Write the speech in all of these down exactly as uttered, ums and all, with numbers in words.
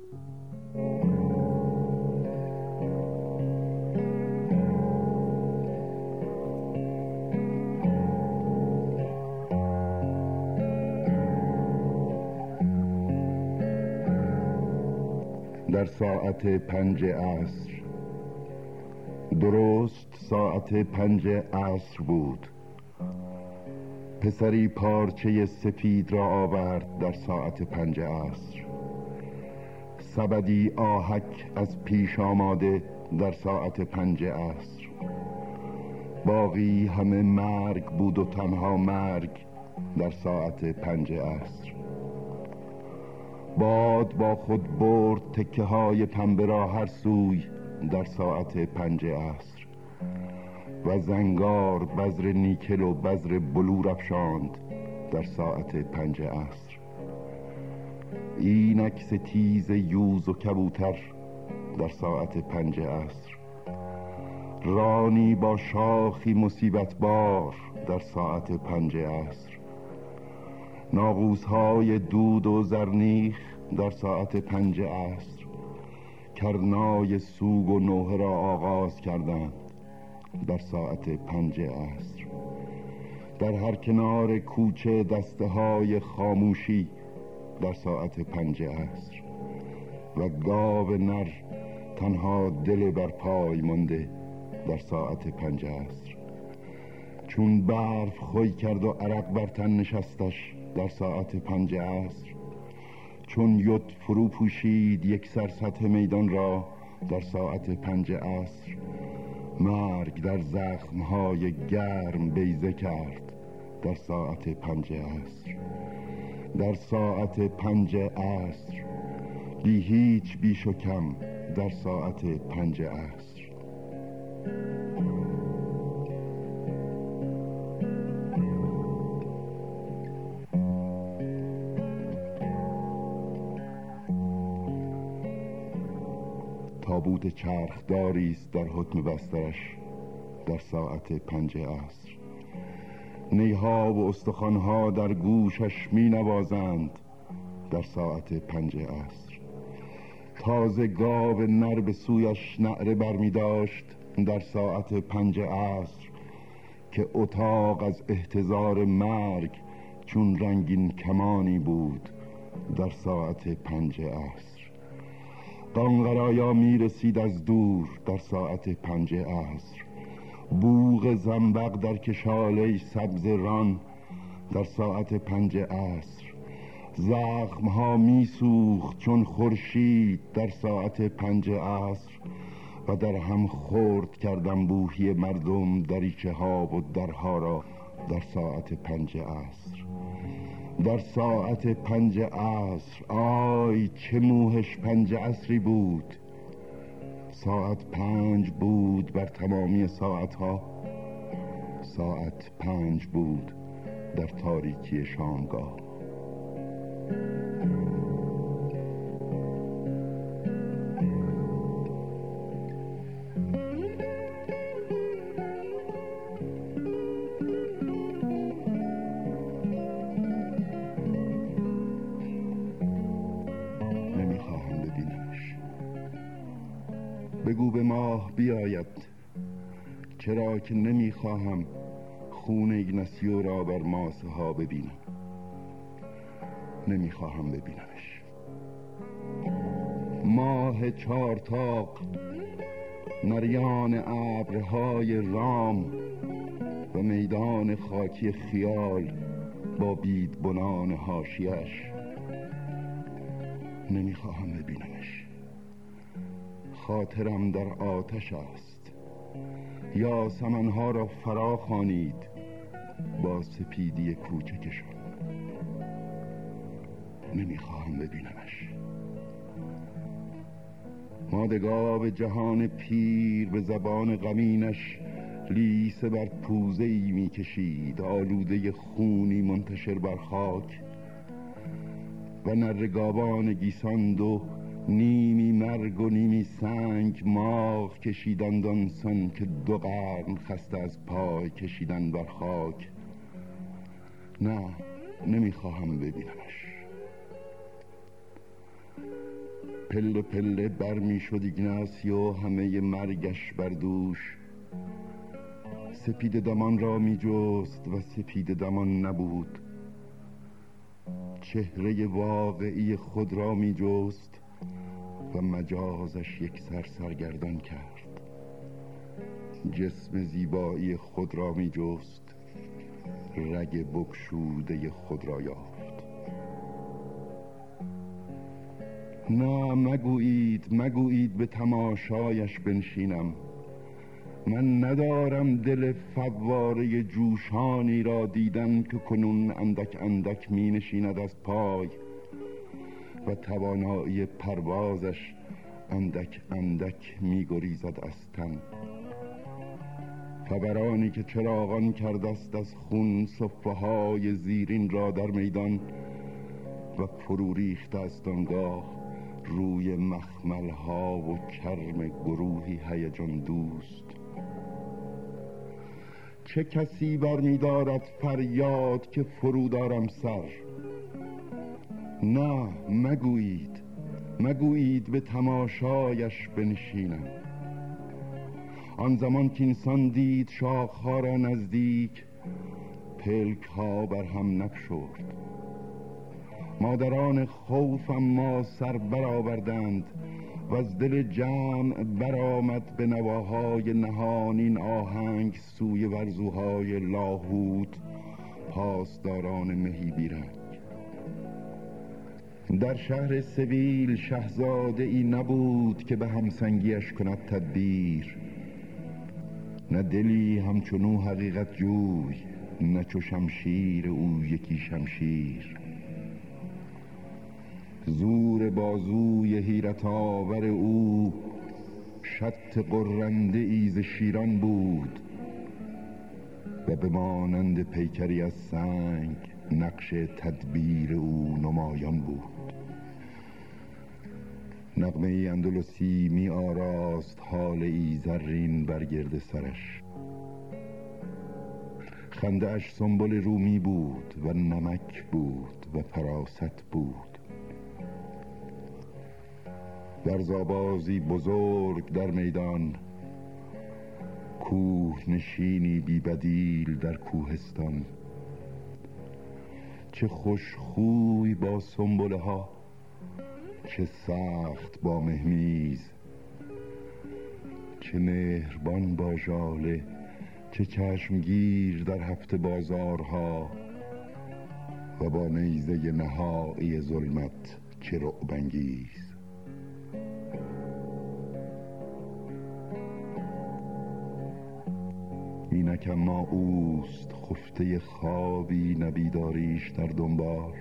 در ساعت پنج عصر، درست ساعت پنج عصر بود، پسری پارچه سفید را آورد در ساعت پنج عصر. سبدی آهک از پیش آماده در ساعت پنج عصر. باقی همه مرگ بود و تنها مرگ در ساعت پنج عصر. باد با خود برد تکه های پنبه را هر سوی در ساعت پنج عصر و زنگار بذر نیکل و بذر بلور افشاند در ساعت پنج عصر. اینک ستیز یوز و کبوتر در ساعت پنج عصر. رانی با شاخی مصیبت بار در ساعت پنج عصر. ناقوس‌های دود و زرنیخ در ساعت پنج عصر کرنای سوگ و نوحه را آغاز کردند در ساعت پنج عصر. در هر کنار کوچه دسته های خاموشی در ساعت پنج عصر و گاو نر تنها دل بر پای مانده در ساعت پنج عصر. چون برف خوی کرد و عرق بر تن نشستش در ساعت پنج عصر. چون ید فرو پوشید یک سر سطح میدان را در ساعت پنج عصر. مرگ در زخمهای گرم بیضه کرد در ساعت پنج عصر. در ساعت پنج عصر بی هیچ بیش و کم در ساعت پنج عصر. تابوت چرخداری است در حکم بسترش در ساعت پنج عصر. نیها و استخوانها در گوشش می نوازند در ساعت پنج عصر. تازه گاو نر به سویش نعره برمی داشت در ساعت پنج عصر که اتاق از احتضار مرگ چون رنگین کمانی بود در ساعت پنج عصر. قانقرایا می رسید از دور در ساعت پنج عصر. بوق زنبق در کشاله سبز ران در ساعت پنج عصر. زخمها می سوخت چون خورشید در ساعت پنج عصر و در هم خورد کردن بوحی مردم دریچه ها و درها را در ساعت پنج عصر. در ساعت پنج عصر آی چه موهش پنج عصری بود. ساعت پنج بود بر تمامی ساعتها. ساعت پنج بود در تاریکی شامگاه. نمیخواهم ببینمش. بگو به ماه بیاید، چرا که نمیخواهم خون ایگناسیو را بر ماسه ها ببینم. نمیخواهم ببینمش. ماه چارتاق، نریان ابرهای رام و میدان خاکی خیال با بیدبنان حاشیه‌اش. نمیخواهم ببینمش. خاطرم در آتش است. یا سمنها را فرا خوانید با سپیدی کوچکشان. نمیخواهم ببینمش. مادگاب جهان پیر به زبان غمینش لیسه بر پوزه ای می کشید، آلوده خونی منتشر بر خاک و نرگابان گیساند و نیمی مرگ و نیمی سنگ ماغ کشیدند آنسان که دو قرن خسته از پای کشیدن بر خاک. نه، نمیخواهم ببینمش. پله پله بر می شد ایگناسیو همه مرگش بر دوش. سپید دمان را می جست و سپید دمان نبود. چهره واقعی خود را می جست و مجازش یک سر سرگردان کرد. جسم زیبایی خود را می جست، رگ بگشوده خود را یافت. نه مگویید مگویید به تماشایش بنشینم. من ندارم دل فواره جوشانی را دیدن که کنون اندک اندک می نشیند از پای و توانایی پروازش اندک اندک می گریزد از تن. فورانی که چراغان کرده است از خون صفه های زیرین را در میدان و فرو ریخته است آنگاه روی مخمل ها و چرم گروهی هیجان دوست. چه کسی بر می دارد فریاد که فرو دارم سر؟ نه مگویید مگویید به تماشایش بنشینم. آن زمان که انسان دید شاخها را نزدیک، پلک ها بر هم نفشرد. مادران خوف اما سر برآوردند و از دل جمع برآمد به نواهای نهانین آهنگ سوی ورزوهای لاهوت پاسداران مهی بیرنگ. در شهر سویل شاهزاده ای نبود که به همسنگیش کند تدبیر. نه دلی همچنو حقیقت جوی، نه چو شمشیر او یکی شمشیر. زور بازوی حیرت آور او شط قرنده ای ز شیران بود و به مانند پیکری از سنگ نقش تدبیر او نمایان بود. نغمه ای اندلسی می آراست حال ای زرین بر گرد سرش. خنده اش سنبل رومی بود و نمک بود و فراست بود. ورزآبازی بزرگ در میدان، کوه نشینی بی بدیل در کوهستان. چه خوش خوی با سنبله ها، چه سخت با مهمیز. چه مهربان با ژاله، چه چشمگیر در هفته بازارها و با نیزه نهایی ظلمت چه رعب‌انگیز. اینک اما اوست خفته خوابی نبیداریش در دنبال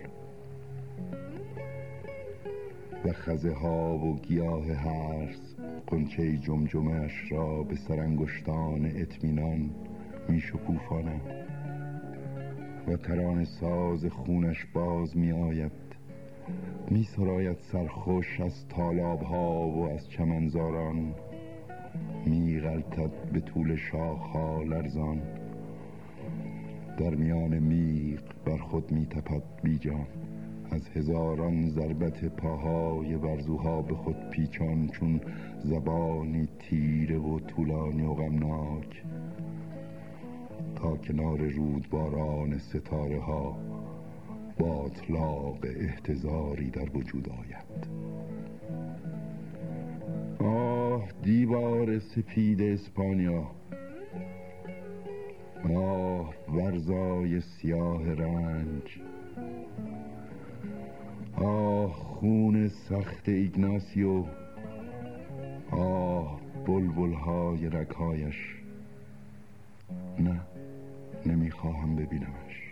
و خزه ها و گیاه هرز غنچه جمجمه اش را به سرانگشتان اطمینان می شکوفانند و ترانه ساز خونش باز می آید. می سراید سرخوش از تالاب ها و از چمنزاران، می غلطد به طول شاخها لرزان. در میان میغ بر خود می تپد بی جان، از هزاران ضربت پاهای ورزوها به خود پیچان چون زبانی تیره و طولانی و غمناک تا کنار رودباران ستاره ها با اطلاق احتضاری در وجود آید. آه دیوار سپید اسپانیا، آه ورزای سیاه رنج، آه خون سخت ایگناسیو، آه بلبل‌های رگ‌هایش. نه نمیخواهم ببینمش.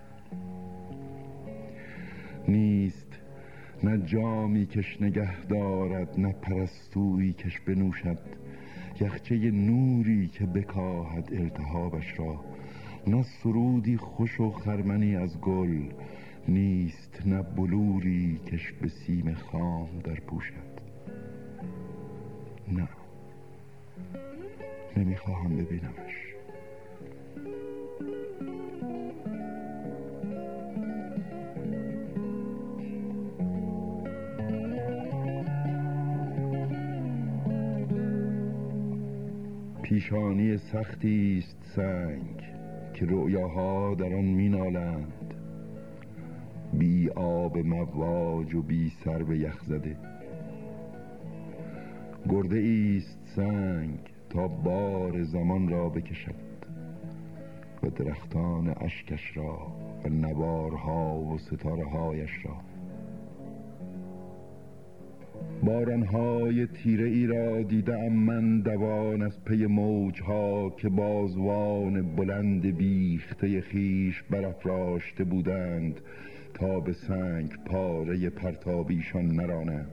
نیست نه جامی کش نگه دارد، نه پرستویی کش بنوشد، یخچه نوری که بکاهد التهابش را، نه سرودی خوش و خرمنی از گل. نیست نه بلوری کش به سیم خام در پوشد. نه نمیخواهم ببینمش. پیشانی سختی است سنگ که رؤیاها در آن مینالند، بی آب مواج و بی سر به یخ زده. گرده ایست سنگ تا بار زمان را بکشد و درختان اشکش را و نوارها و ستاره هایش را. بارانهای تیره ای را دیدم من دوان از پی موجها که بازوان بلند بیخته خیش برافراشته بودند تا به سنگ پاره پرتابیشان نرانند.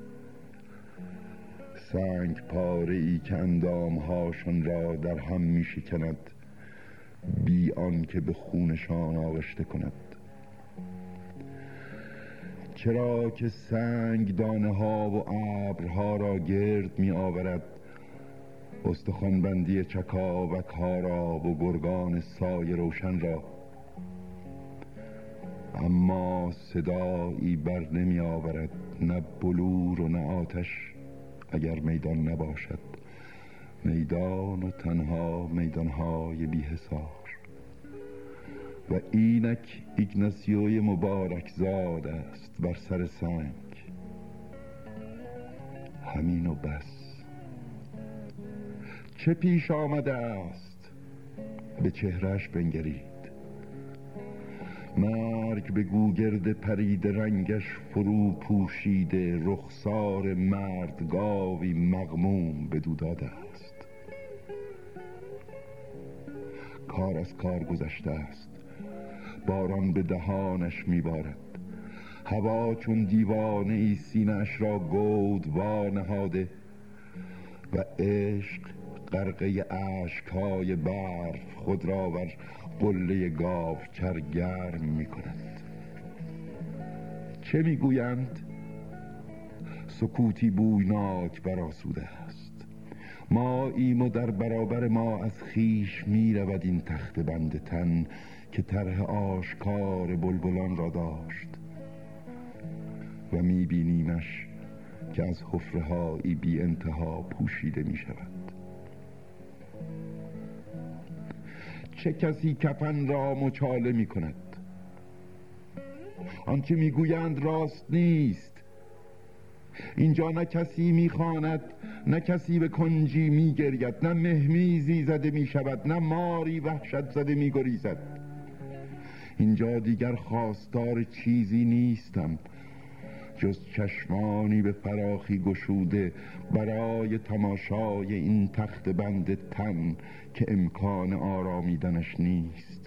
سنگ پاره ای که اندامهاشان را در هم می شکند بی آن که به خونشان آغشته کند. چرا که سنگ دانه ها و ابرها را گرد می آورد، استخوانبندی چکاوک ها را و گرگان سایه روشن را، اما صدایی بر نمی آورد، نه بلور و نه آتش اگر میدان نباشد. میدان و تنها میدانهای بی حصار. و اینک ایگناسیوی مبارک زاد است بر سر سنگ. همین و بس. چه پیش آمده است؟ به چهرهش بنگرید. مرگ به گوگرد پرید رنگش فرو پوشیده، رخسار مرد گاوی مغموم بدو داده است. کار از کار گذشته است. باران به دهانش میبارد. هوا چون دیوانه ای سینه‌اش را گود وا نهاده و عشق غرقه اشک‌های برف خود را بر قله گاوچر گرم می‌کند. چه میگویند؟ سکوتی بویناک برآسوده است. ما ایم و در برابر ما از خیش میرود این تخته بند تن که طرح آشکار بلبلان را داشت و میبینیمش که از حفره‌هایی بی انتها پوشیده میشود. چه کسی کفن را مچاله میکند؟ آنچه میگویند راست نیست. اینجا نه کسی میخواند، نه کسی به کنجی میگرید، نه مهمیزی زده میشود، نه ماری وحشت زده میگریزد. اینجا دیگر خواستار چیزی نیستم جز چشمانی به فراخی گشوده برای تماشای این تخت بند تن که امکان آرامیدنش نیست.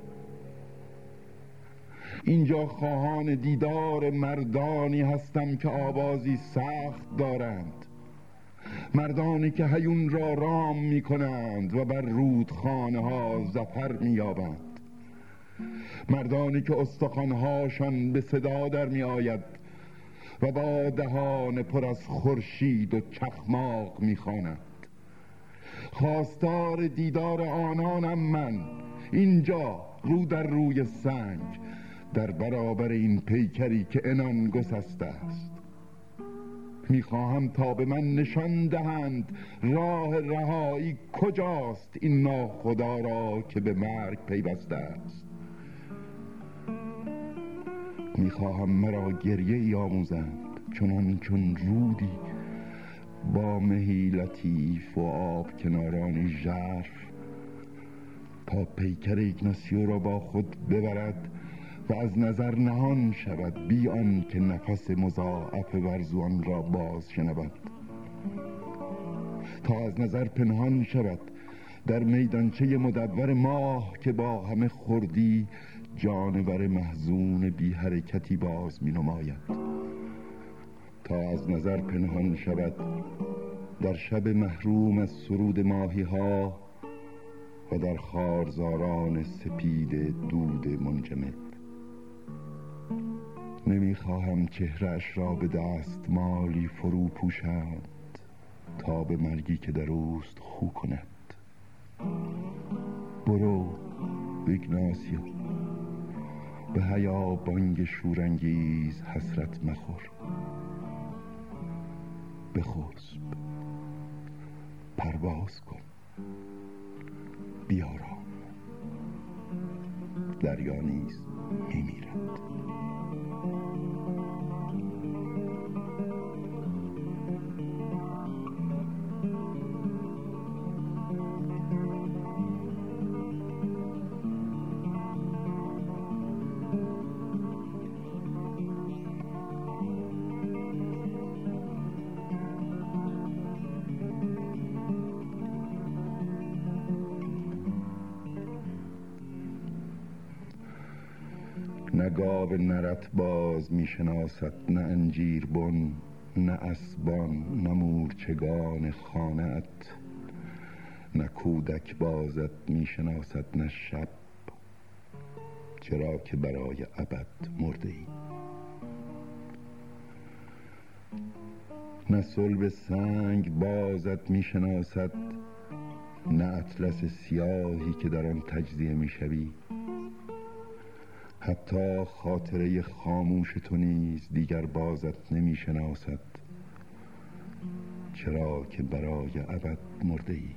اینجا خواهان دیدار مردانی هستم که آوازی سخت دارند، مردانی که هیون را رام می کنند و بر رودخانه ها ظفر می یابند، مردانی که استخوانهاشان به صدا در می آید و با دهان پر از خورشید و چخماق می خوانند. خواستار دیدار آنانم من، اینجا رو در روی سنگ، در برابر این پیکری که عنان گسسته است. میخواهم تا به من نشان دهند راه رهایی کجاست این ناخدا را که به مرگ پیوسته است. میخواهم مرا گریه ای آموزند، چنان چون رودی با مهی لطیف و آب کنارانی ژرف، تا پیکر ایگناسیو را با خود ببرد و از نظر نهان شود بی آن که نفس مضاعف ورزوان را باز شنود، تا از نظر پنهان شود در میدانچه مدور ماه که با همه خردی جانور محزون بی حرکتی باز می نماید، تا از نظر پنهان شود در شب محروم از سرود ماهی ها و در خارزاران سپید دود منجمد. نمیخواهم چهره‌اش را به دست مالی فرو پوشند تا به مرگی که در اوست خو کند. برو ایگناسیو، به حیا بانگ شورانگیز حسرت مخور. بخسب، پرواز کن. بیارام، دریا نیز میمیرد. نه گاو نرت باز میشناسد، نه انجیر بن، نه اسبان، نه مورچگان خانه‌ات. نه کودک بازت میشناسد، نه شب، چرا که برای ابد مرده ای. نه صلب سنگ بازت میشناسد، نه اطلس سیاهی که در آن تجزیه میشوی. حتی خاطره خاموش تو نیز دیگر بازت نمیشناسد، چرا که برای ابد مرده ای.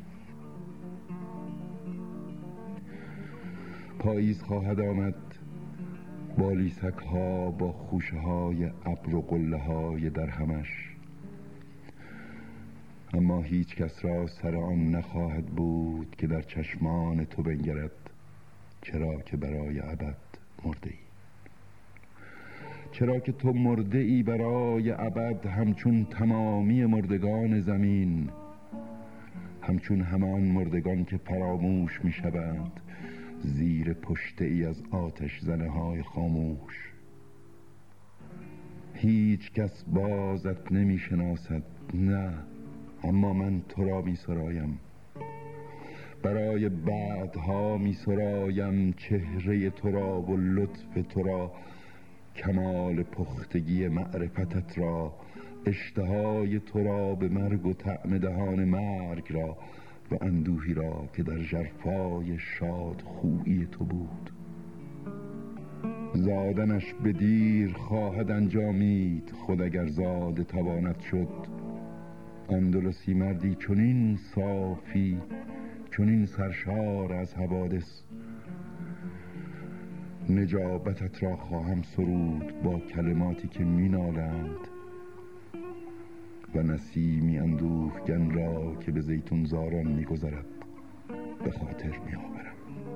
پاییز خواهد آمد با لیسک ها، با خوشه های ابر و قله های در همش، اما هیچ کس را سر آن نخواهد بود که در چشمان تو بنگرد، چرا که برای ابد مرده ای. چرا که تو مرده ای برای ابد، همچون تمامی مردگان زمین، همچون همان مردگان که فراموش می شوند زیر پشته ای از آتش زنه های خاموش. هیچ کس بازت نمی شناسد، نه، اما من تو را می سرایم. برای بعدها می سرایم چهره تو را و لطف تو را، کمال پختگی معرفتت را، اشتهای تو را به مرگ و طعم دهان مرگ را، و اندوهی را که در ژرفای شاد خویی تو بود. زادنش به دیر خواهد انجامید، خود اگر زاده تواند شد. اندلسی مردی چنین صافی، چنین سرشار از حوادث، نجابتت را خواهم سرود با کلماتی که می نالند، و نسیمی اندوهگن را که به زیتون زاران می گذرد به خاطر می آورم.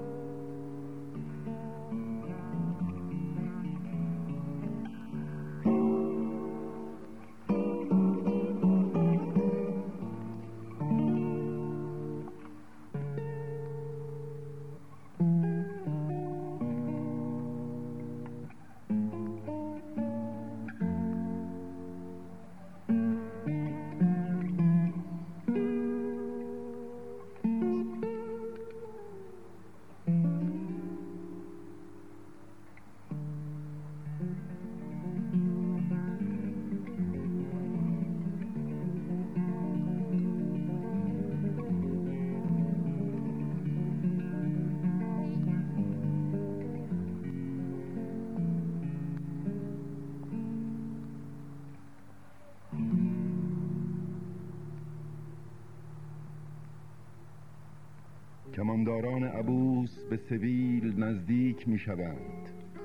کمانداران عبوس به سویل نزدیک می شوند.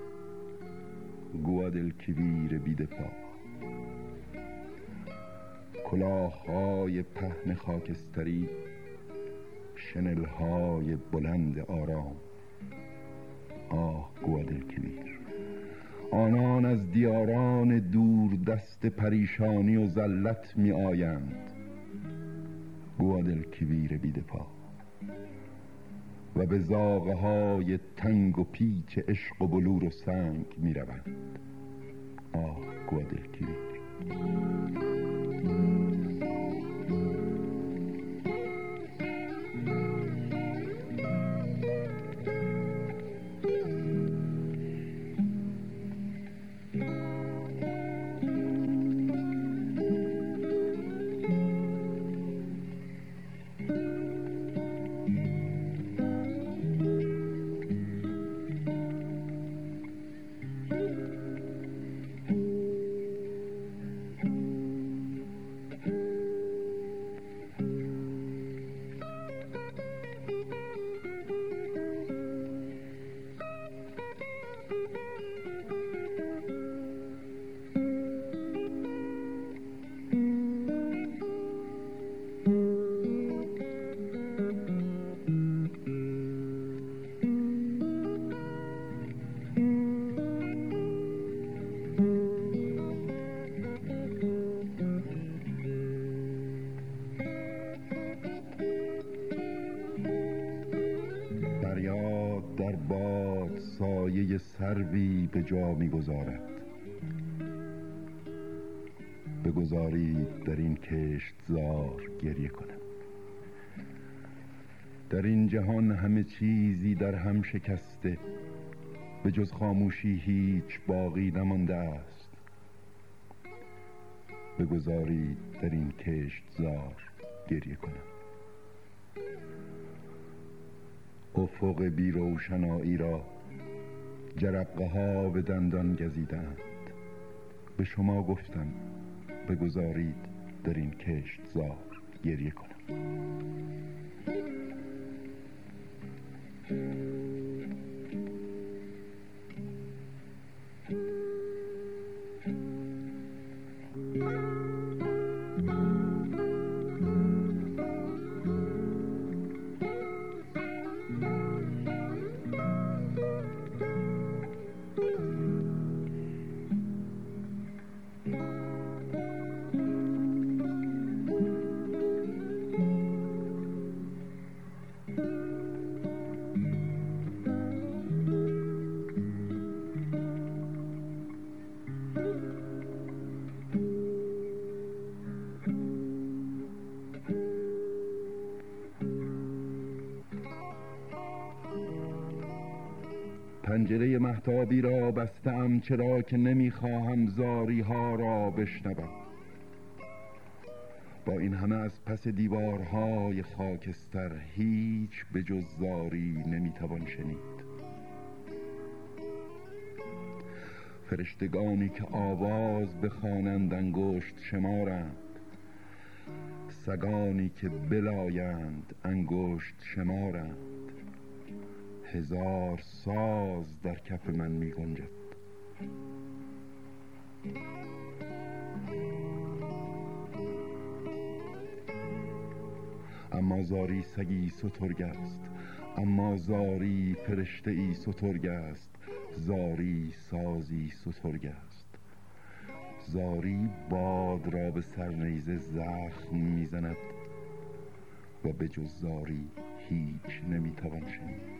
گوادلکیویر بیدفاع، کلاه‌های پهن خاکستری، شنل‌های بلند آرام. آه گوادلکیویر، آنان از دیاران دور دست پریشانی و ذلت می آیند. گوادلکیویر بیدفاع، و به زاغه های تنگ و پیچ عشق و بلور و سنگ می روند. آه گوادلکیویر. سایه سروی به جا می‌گذارد. بگذارید در این کشتزار گریه کنم. در این جهان همه چیزی در هم شکسته، به جز خاموشی هیچ باقی نمانده است. بگذارید در این کشتزار گریه کنم. افق بی روشنایی را جرقه ها به دندان گزیدند. به شما گفتم بگذارید در این کشتزار گریه کنم. پنجره مهتابی را بستم چرا که نمیخواهم زاری ها را بشنوم. با این همه از پس دیوارهای خاکستر هیچ به جز زاری نمیتوان شنید. فرشتگانی که آواز بخوانند انگشت شمارند، سگانی که بلایند انگشت شمارند. هزار ساز در کف من می گنجد. اما زاری سگی سترگ است، اما زاری فرشته ای سترگ است. زاری سازی سترگ است. زاری باد را به سرنیزه زخم میزند و به جز زاری هیچ نمیتوان شنید.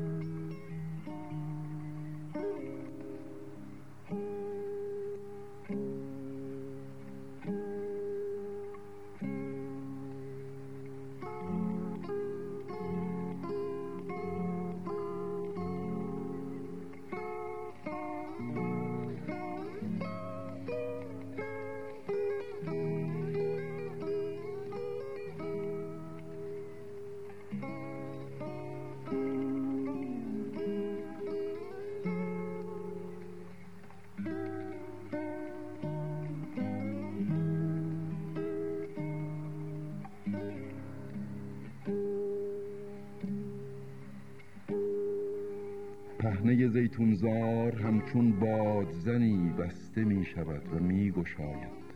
پهنه زیتونزار همچون بادزنی بسته می شود و می گشاید.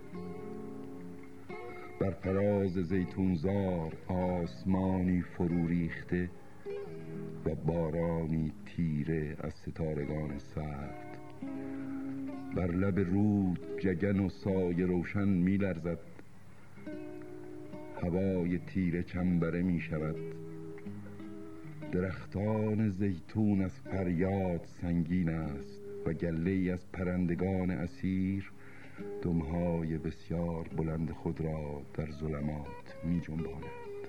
بر فراز زیتونزار آسمانی فرو ریخته و بارانی تیره از ستارگان سرد. بر لب رود جگن و سایه روشن می لرزد. هوای تیره چنبره می شود. درختان زیتون از فریاد سنگین است و گله‌ای از پرندگان اسیر دمهای بسیار بلند خود را در ظلمات می جنباند.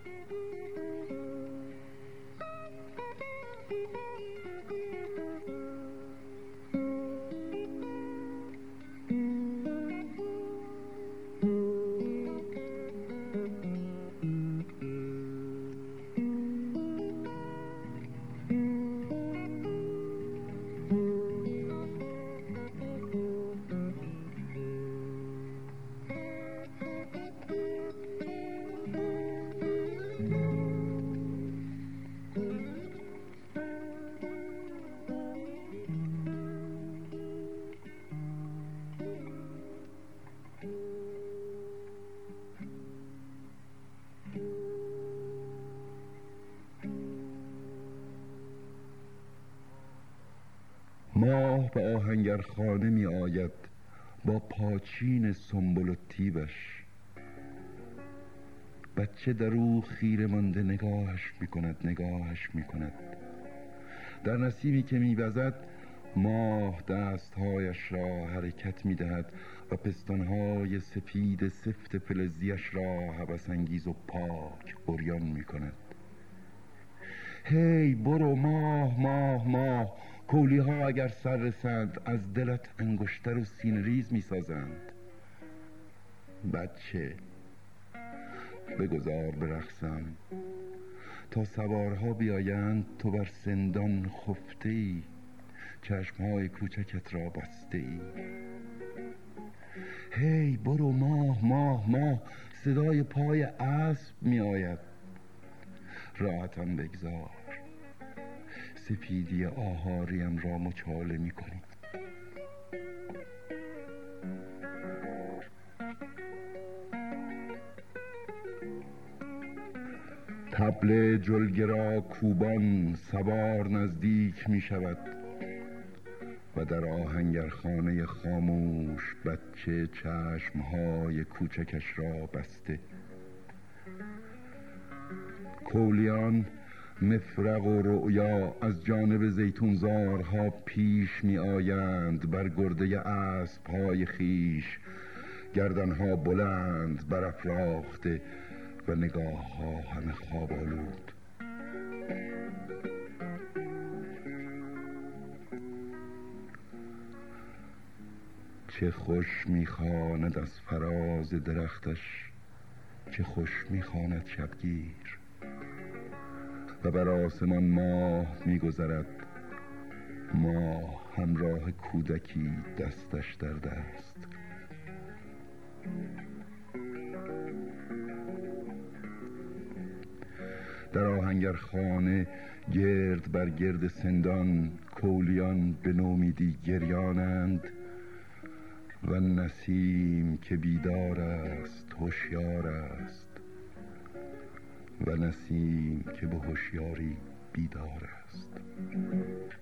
ماه به آهنگرخانه می آید با پاچین سنبل و تیبش. بچه در او خیره مانده نگاهش می کند نگاهش می کند. در نسیمی که می وزد ماه دستهایش را حرکت می دهد و پستانهای سپید سفت فلزیش را هوس انگیز و پاک عریان می کند. هی برو ماه ماه ماه، کولی ها اگر سر رسند از دلت انگشتر و سینه ریز می سازند. بچه بگذار برقصم، تا سوارها بیایند تو بر سندان خفته ای، چشمهای کوچکت را بسته ای. هی برو ماه ماه ماه، صدای پای اسب می آید. راحتم بگذار، سپیدی آهاریم را مچاله می کنی. طبل جلگه را کوبان سوار نزدیک می شود و در آهنگرخانه خاموش بچه چشمهای کوچکش را بسته. کولیان مفرق و رؤیا از جانب زیتونزارها پیش می آیند بر گرده اسب‌های خیش، گردنها بلند برافراخته و نگاه ها همه خواب آلود. چه خوش میخواند از فراز درختش، چه خوش میخواند شبگیر، و بر آسمان ماه میگذرد، ماه همراه کودکی دستش در دست. در آهنگرخانه گرد بر گرد سندان کولیان به نومیدی گریانند و نسیم که بیدار است هوشیار است و نسیم که به هوشیاری بیدار است.